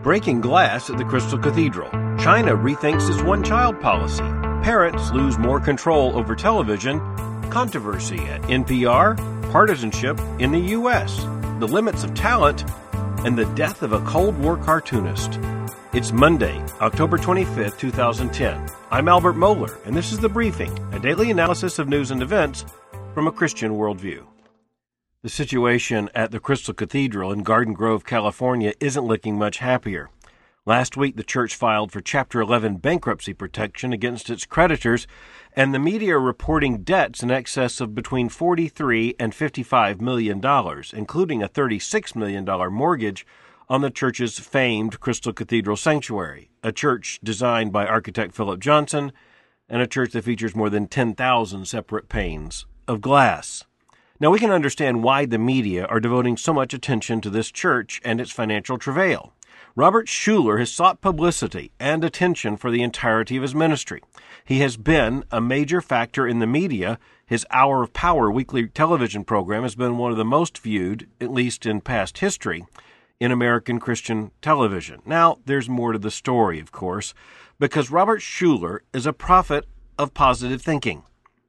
Breaking glass at the Crystal Cathedral. China rethinks its one-child policy. Parents lose more control over television. Controversy at NPR. Partisanship in the U.S. The limits of talent. And the death of a Cold War cartoonist. It's Monday, October 25th, 2010. I'm Albert Mohler, and this is The Briefing, a daily analysis of news and events from a Christian worldview. The situation at the Crystal Cathedral in Garden Grove, California isn't looking much happier. Last week, the church filed for Chapter 11 bankruptcy protection against its creditors, and the media are reporting debts in excess of between $43 and $55 million, including a $36 million mortgage on the church's famed Crystal Cathedral Sanctuary, a church designed by architect Philip Johnson, and a church that features more than 10,000 separate panes of glass. Now, we can understand why the media are devoting so much attention to this church and its financial travail. Robert Schuller has sought publicity and attention for the entirety of his ministry. He has been a major factor in the media. His Hour of Power weekly television program has been one of the most viewed, at least in past history, in American Christian television. Now, there's more to the story, of course, because Robert Schuller is a prophet of positive thinking.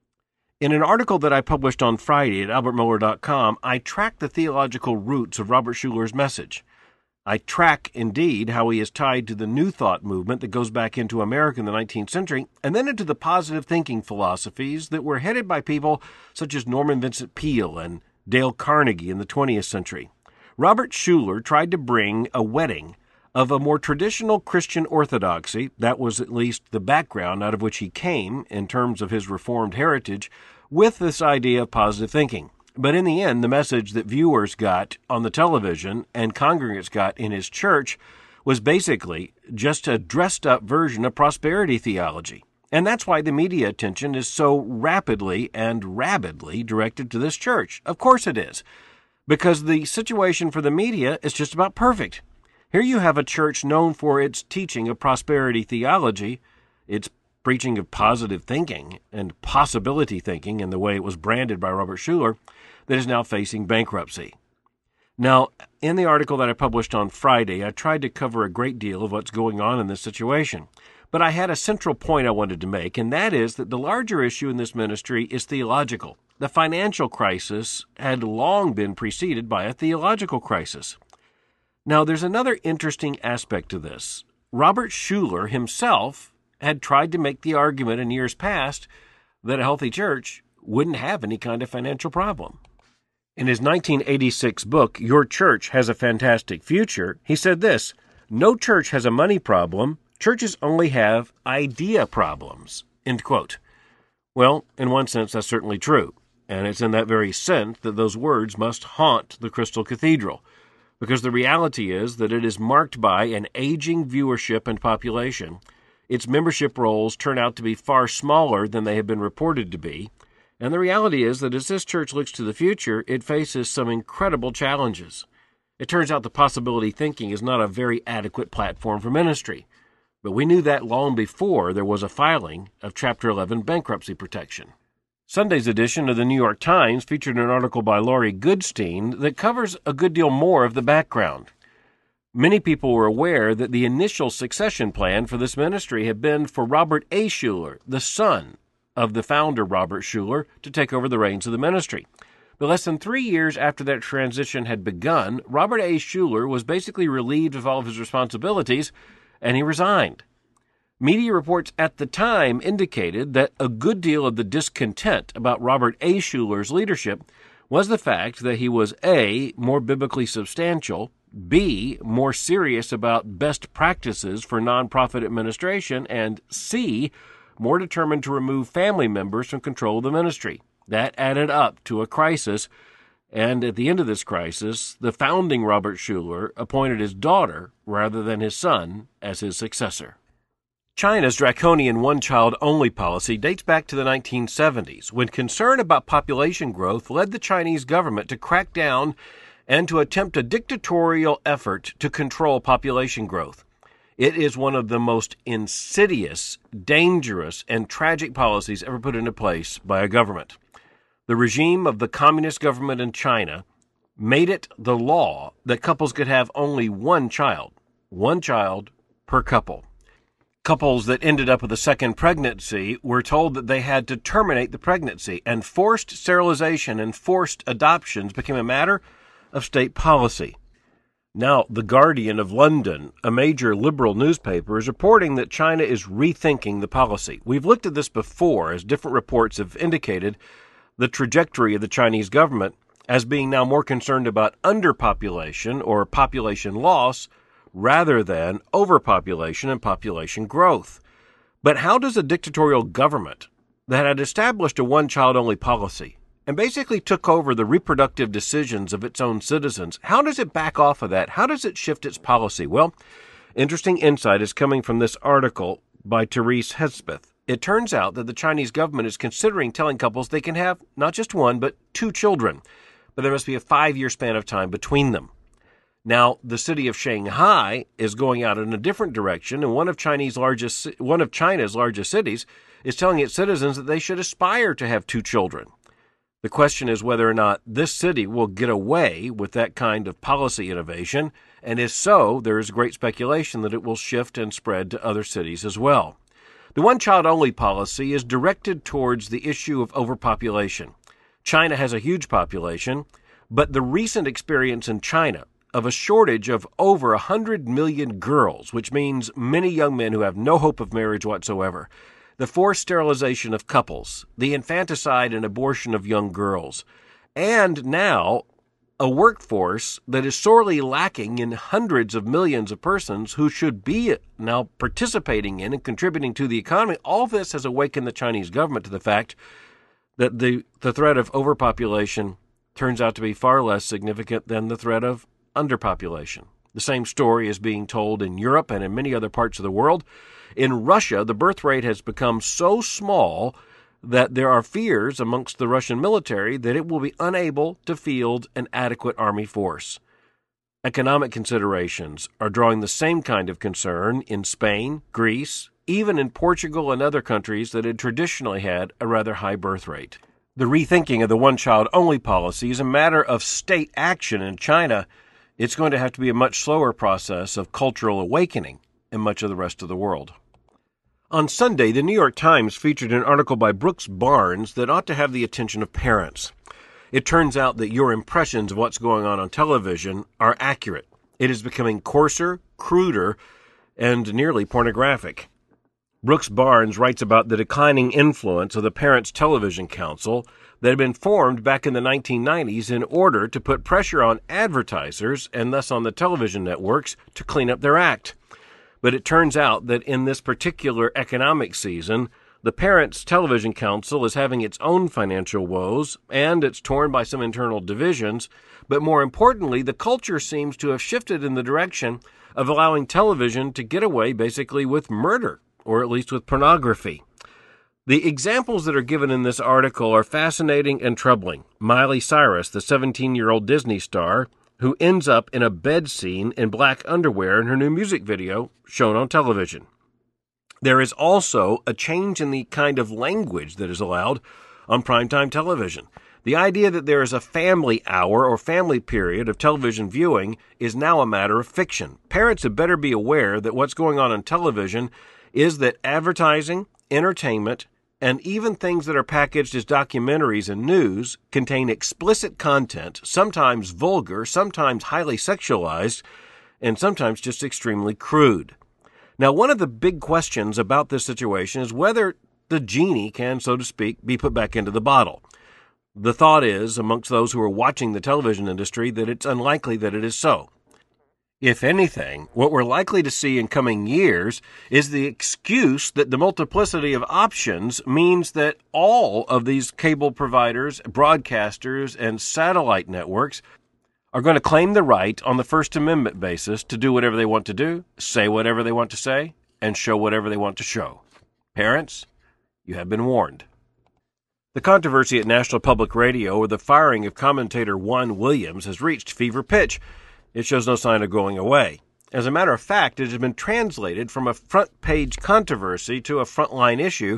In an article that I published on Friday at albertmohler.com, I tracked the theological roots of Robert Schuller's message. I track, indeed, how he is tied to the New Thought movement that goes back into America in the 19th century, and then into the positive thinking philosophies that were headed by people such as Norman Vincent Peale and Dale Carnegie in the 20th century. Robert Schuller tried to bring a wedding of a more traditional Christian orthodoxy, that was at least the background out of which he came in terms of his Reformed heritage, with this idea of positive thinking. But in the end, the message that viewers got on the television and congregants got in his church was basically just a dressed-up version of prosperity theology. And that's why the media attention is so rapidly and rabidly directed to this church. Of course it is, because the situation for the media is just about perfect. Here you have a church known for its teaching of prosperity theology, its preaching of positive thinking and possibility thinking in the way it was branded by Robert Schuller, that is now facing bankruptcy. Now, in the article that I published on Friday, I tried to cover a great deal of what's going on in this situation. But I had a central point I wanted to make, and that is that the larger issue in this ministry is theological. The financial crisis had long been preceded by a theological crisis. Now, there's another interesting aspect to this. Robert Schuller himself had tried to make the argument in years past that a healthy church wouldn't have any kind of financial problem. In his 1986 book, Your Church Has a Fantastic Future, he said this: "No church has a money problem. Churches only have idea problems." End quote. Well, in one sense, that's certainly true. And it's in that very sense that those words must haunt the Crystal Cathedral, because the reality is that it is marked by an aging viewership and population. Its membership rolls turn out to be far smaller than they have been reported to be. And the reality is that as this church looks to the future, it faces some incredible challenges. It turns out the possibility thinking is not a very adequate platform for ministry. But we knew that long before there was a filing of Chapter 11 bankruptcy protection. Sunday's edition of the New York Times featured an article by Laurie Goodstein that covers a good deal more of the background. Many people were aware that the initial succession plan for this ministry had been for Robert A. Schuller, the son of the founder Robert Schuller, to take over the reins of the ministry. But less than 3 years after that transition had begun, Robert A. Schuller was basically relieved of all of his responsibilities, and he resigned. Media reports at the time indicated that a good deal of the discontent about Robert A. Schuller's leadership was the fact that he was A, more biblically substantial, B, more serious about best practices for nonprofit administration, and C, more determined to remove family members from control of the ministry. That added up to a crisis, and at the end of this crisis, the founding Robert Schuller appointed his daughter rather than his son as his successor. China's draconian one-child-only policy dates back to the 1970s, when concern about population growth led the Chinese government to crack down and to attempt a dictatorial effort to control population growth. It is one of the most insidious, dangerous, and tragic policies ever put into place by a government. The regime of the communist government in China made it the law that couples could have only one child. one child per couple. Couples that ended up with a second pregnancy were told that they had to terminate the pregnancy, and forced sterilization and forced adoptions became a matter of state policy. Now, The Guardian of London, a major liberal newspaper, is reporting that China is rethinking the policy. We've looked at this before, as different reports have indicated the trajectory of the Chinese government as being now more concerned about underpopulation or population loss rather than overpopulation and population growth. But how does a dictatorial government that had established a one-child-only policy and basically took over the reproductive decisions of its own citizens, how does it back off of that? How does it shift its policy? Well, interesting insight is coming from this article by Therese Hespeth. It turns out that the Chinese government is considering telling couples they can have not just one, but two children, but there must be a 5-year span of time between them. Now, the city of Shanghai is going out in a different direction, and one of China's largest cities is telling its citizens that they should aspire to have two children. The question is whether or not this city will get away with that kind of policy innovation, and if so, there is great speculation that it will shift and spread to other cities as well. The one-child-only policy is directed towards the issue of overpopulation. China has a huge population, but the recent experience in China of a shortage of over 100 million girls, which means many young men who have no hope of marriage whatsoever, the forced sterilization of couples, the infanticide and abortion of young girls, and now a workforce that is sorely lacking in hundreds of millions of persons who should be now participating in and contributing to the economy. All this has awakened the Chinese government to the fact that the threat of overpopulation turns out to be far less significant than the threat of underpopulation. The same story is being told in Europe and in many other parts of the world. In Russia, the birth rate has become so small that there are fears amongst the Russian military that it will be unable to field an adequate army force. Economic considerations are drawing the same kind of concern in Spain, Greece, even in Portugal and other countries that had traditionally had a rather high birth rate. The rethinking of the one-child-only policy is a matter of state action in China. It's going to have to be a much slower process of cultural awakening in much of the rest of the world. On Sunday, the New York Times featured an article by Brooks Barnes that ought to have the attention of parents. It turns out that your impressions of what's going on television are accurate. It is becoming coarser, cruder, and nearly pornographic. Brooks Barnes writes about the declining influence of the Parents Television Council that had been formed back in the 1990s in order to put pressure on advertisers and thus on the television networks to clean up their act. But it turns out that in this particular economic season, the Parents Television Council is having its own financial woes, and it's torn by some internal divisions. But more importantly, the culture seems to have shifted in the direction of allowing television to get away basically with murder, or at least with pornography. The examples that are given in this article are fascinating and troubling. Miley Cyrus, the 17-year-old Disney star, who ends up in a bed scene in black underwear in her new music video shown on television. There is also a change in the kind of language that is allowed on primetime television. The idea that there is a family hour or family period of television viewing is now a matter of fiction. Parents had better be aware that what's going on television is that advertising, entertainment, and even things that are packaged as documentaries and news contain explicit content, sometimes vulgar, sometimes highly sexualized, and sometimes just extremely crude. Now, one of the big questions about this situation is whether the genie can, so to speak, be put back into the bottle. The thought is, amongst those who are watching the television industry, that it's unlikely that it is so. If anything, what we're likely to see in coming years is the excuse that the multiplicity of options means that all of these cable providers, broadcasters, and satellite networks are going to claim the right on the First Amendment basis to do whatever they want to do, say whatever they want to say, and show whatever they want to show. Parents, you have been warned. The controversy at National Public Radio over the firing of commentator Juan Williams has reached fever pitch. It shows no sign of going away. As a matter of fact, it has been translated from a front-page controversy to a frontline issue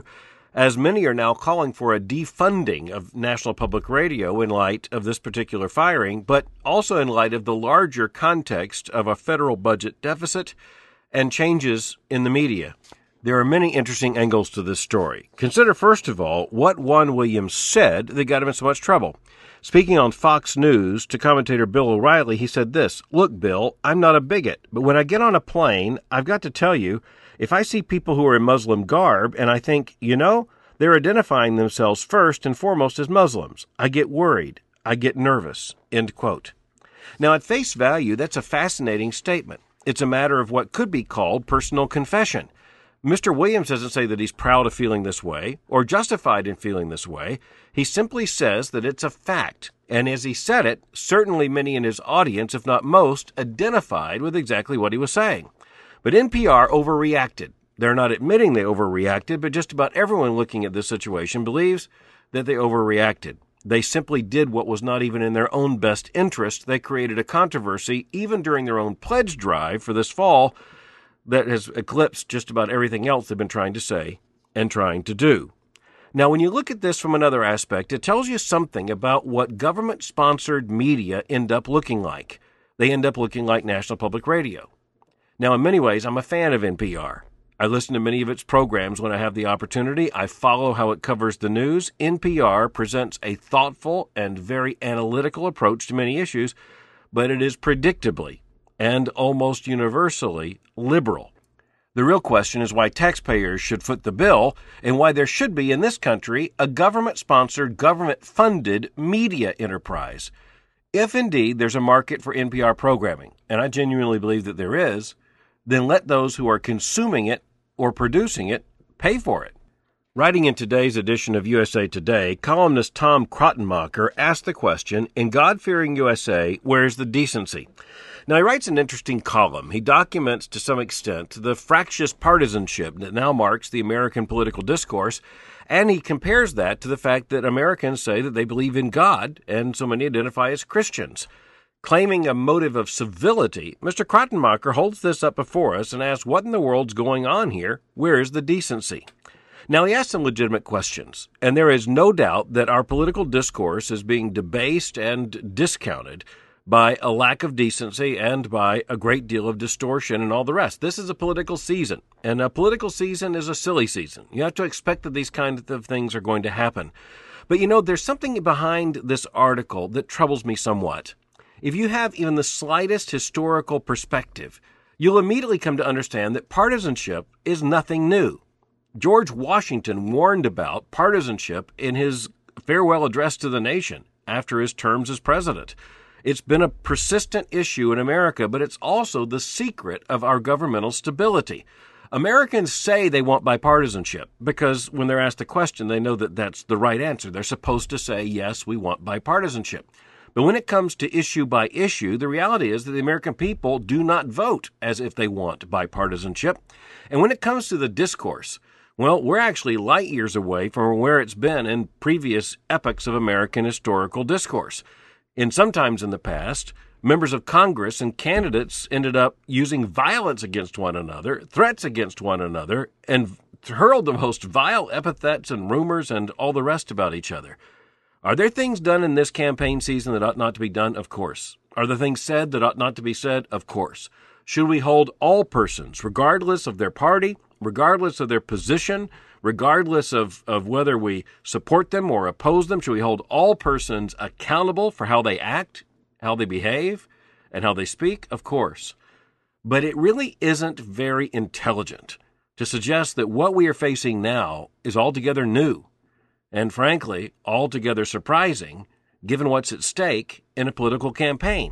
as many are now calling for a defunding of National Public Radio in light of this particular firing, but also in light of the larger context of a federal budget deficit and changes in the media. There are many interesting angles to this story. Consider, first of all, what Juan Williams said that got him in so much trouble. Speaking on Fox News to commentator Bill O'Reilly, he said this, "Look, Bill, I'm not a bigot, but when I get on a plane, I've got to tell you, if I see people who are in Muslim garb and I think, they're identifying themselves first and foremost as Muslims, I get worried. I get nervous." End quote. Now, at face value, that's a fascinating statement. It's a matter of what could be called personal confession. Mr. Williams doesn't say that he's proud of feeling this way or justified in feeling this way. He simply says that it's a fact. And as he said it, certainly many in his audience, if not most, identified with exactly what he was saying. But NPR overreacted. They're not admitting they overreacted, but just about everyone looking at this situation believes that they overreacted. They simply did what was not even in their own best interest. They created a controversy, even during their own pledge drive for this fall, that has eclipsed just about everything else they've been trying to say and trying to do. Now, when you look at this from another aspect, it tells you something about what government-sponsored media end up looking like. They end up looking like National Public Radio. Now, in many ways, I'm a fan of NPR. I listen to many of its programs when I have the opportunity. I follow how it covers the news. NPR presents a thoughtful and very analytical approach to many issues, but it is predictably and almost universally liberal. The real question is why taxpayers should foot the bill and why there should be in this country a government-sponsored, government-funded media enterprise. If indeed there's a market for NPR programming, and I genuinely believe that there is, then let those who are consuming it or producing it pay for it. Writing in today's edition of USA Today, columnist Tom Krottenmacher asked the question, in God-fearing USA, where's the decency? Now, he writes an interesting column. He documents, to some extent, the fractious partisanship that now marks the American political discourse, and he compares that to the fact that Americans say that they believe in God, and so many identify as Christians. Claiming a motive of civility, Mr. Krottenmacher holds this up before us and asks, what in the world's going on here? Where is the decency? Now, he asks some legitimate questions, and there is no doubt that our political discourse is being debased and discounted by a lack of decency and by a great deal of distortion and all the rest. This is a political season, and a political season is a silly season. You have to expect that these kinds of things are going to happen. But there's something behind this article that troubles me somewhat. If you have even the slightest historical perspective, you'll immediately come to understand that partisanship is nothing new. George Washington warned about partisanship in his farewell address to the nation after his terms as president. It's been a persistent issue in America, but it's also the secret of our governmental stability. Americans say they want bipartisanship because when they're asked a question, they know that that's the right answer. They're supposed to say, yes, we want bipartisanship. But when it comes to issue by issue, the reality is that the American people do not vote as if they want bipartisanship. And when it comes to the discourse, well, we're actually light years away from where it's been in previous epochs of American historical discourse. And sometimes in the past, members of Congress and candidates ended up using violence against one another, threats against one another, and hurled the most vile epithets and rumors and all the rest about each other. Are there things done in this campaign season that ought not to be done? Of course. Are there things said that ought not to be said? Of course. Should we hold all persons, regardless of their party, regardless of their position, regardless of whether we support them or oppose them, should we hold all persons accountable for how they act, how they behave, and how they speak? Of course. But it really isn't very intelligent to suggest that what we are facing now is altogether new and, frankly, altogether surprising given what's at stake in a political campaign.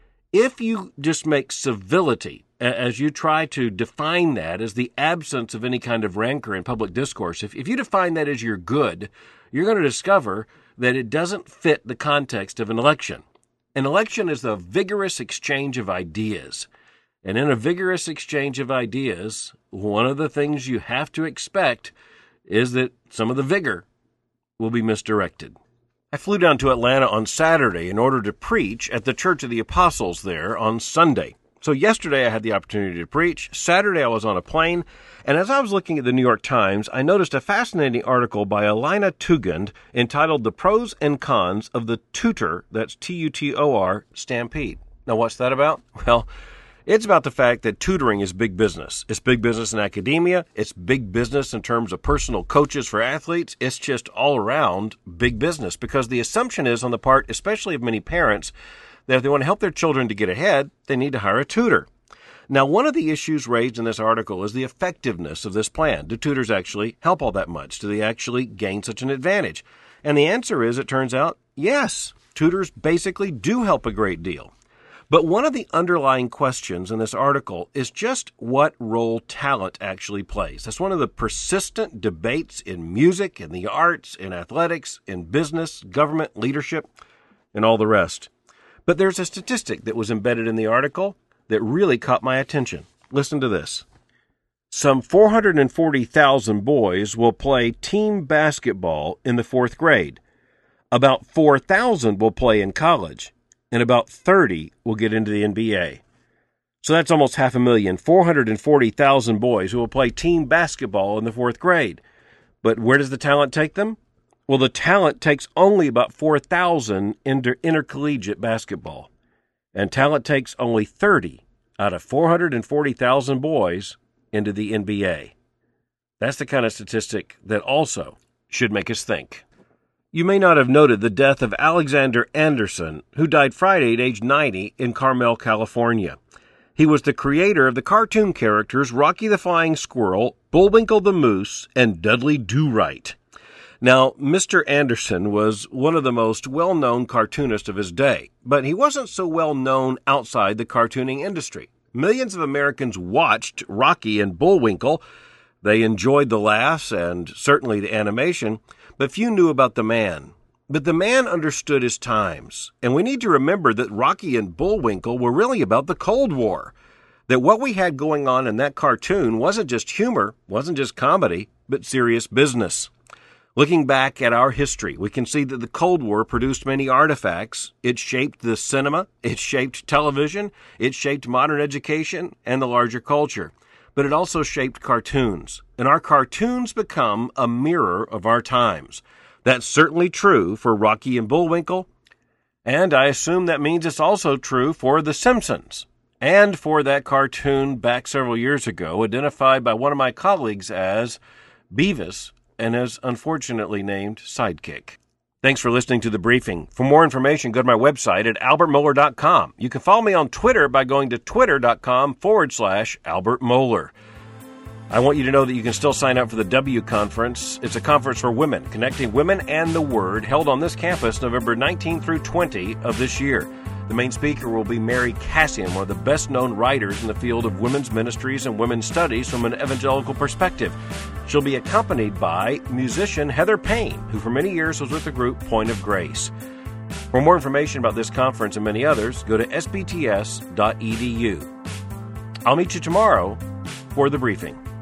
If you just make civility, as you try to define that as the absence of any kind of rancor in public discourse, if you define that as your good, you're going to discover that it doesn't fit the context of an election. An election is a vigorous exchange of ideas. And in a vigorous exchange of ideas, one of the things you have to expect is that some of the vigor will be misdirected. I flew down to Atlanta on Saturday in order to preach at the Church of the Apostles there on Sunday. So yesterday I had the opportunity to preach. Saturday I was on a plane, and as I was looking at the New York Times, I noticed a fascinating article by Alina Tugend entitled The Pros and Cons of the Tutor, that's Tutor, Stampede. Now what's that about? Well, it's about the fact that tutoring is big business. It's big business in academia. It's big business in terms of personal coaches for athletes. It's just all around big business because the assumption is on the part, especially of many parents, that if they want to help their children to get ahead, they need to hire a tutor. Now, one of the issues raised in this article is the effectiveness of this plan. Do tutors actually help all that much? Do they actually gain such an advantage? And the answer is, it turns out, yes, tutors basically do help a great deal. But one of the underlying questions in this article is just what role talent actually plays. That's one of the persistent debates in music, in the arts, in athletics, in business, government, leadership, and all the rest. But there's a statistic that was embedded in the article that really caught my attention. Listen to this. Some 440,000 boys will play team basketball in the 4th grade. About 4,000 will play in college, and about 30 will get into the NBA. So that's almost 500,000, 440,000 boys who will play team basketball in the 4th grade. But where does the talent take them? Well, the talent takes only about 4,000 into intercollegiate basketball, and talent takes only 30 out of 440,000 boys into the NBA. That's the kind of statistic that also should make us think. You may not have noted the death of Alexander Anderson, who died Friday at age 90 in Carmel, California. He was the creator of the cartoon characters Rocky the Flying Squirrel, Bullwinkle the Moose, and Dudley Do-Right. Now, Mr. Anderson was one of the most well-known cartoonists of his day, but he wasn't so well-known outside the cartooning industry. Millions of Americans watched Rocky and Bullwinkle. They enjoyed the laughs and certainly the animation, but few knew about the man. But the man understood his times, and we need to remember that Rocky and Bullwinkle were really about the Cold War, that what we had going on in that cartoon wasn't just humor, wasn't just comedy, but serious business. Looking back at our history, we can see that the Cold War produced many artifacts. It shaped the cinema, it shaped television, it shaped modern education and the larger culture. But it also shaped cartoons. And our cartoons become a mirror of our times. That's certainly true for Rocky and Bullwinkle. And I assume that means it's also true for The Simpsons. And for that cartoon back several years ago, identified by one of my colleagues as Beavis, and is unfortunately named Sidekick. Thanks for listening to The Briefing. For more information, go to my website at albertmohler.com. You can follow me on Twitter by going to twitter.com/Albert Mohler. I want you to know that you can still sign up for the W Conference. It's a conference for women, connecting women and the Word, held on this campus November 19 through 20 of this year. The main speaker will be Mary Cassian, one of the best-known writers in the field of women's ministries and women's studies from an evangelical perspective. She'll be accompanied by musician Heather Payne, who for many years was with the group Point of Grace. For more information about this conference and many others, go to sbts.edu. I'll meet you tomorrow for The Briefing.